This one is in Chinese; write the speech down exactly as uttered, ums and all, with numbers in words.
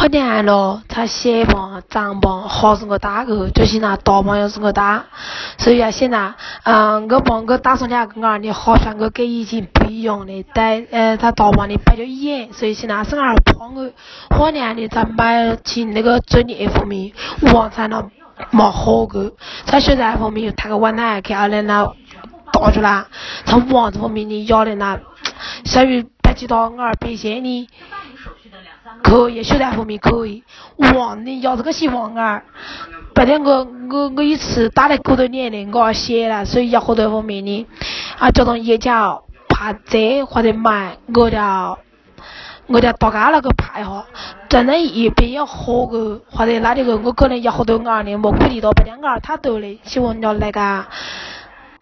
好年咯，他写嘛、长嘛，好是我打个，就是那大嘛又是我打，所以啊，现在，嗯，我帮我打算两个儿，你好像我跟以前不一样的，但呃，他大嘛你摆了眼，所以现在是儿帮我，好年的他买起那个专业方面，网上那没好个，他现在方面他个晚上看了那打出来，他网这方面你要的那，相于白知道儿变现呢。可以，手段方面可以。网你要这个是网儿，反正我我我一次打了好多年的，我写了，所以要好多方面的啊，这种也叫怕这或者买，我的我的大家那个牌哈，真的一边要好个，或者那里个我可能要好多儿的，我鼓励到别的儿他都的，希望要那个。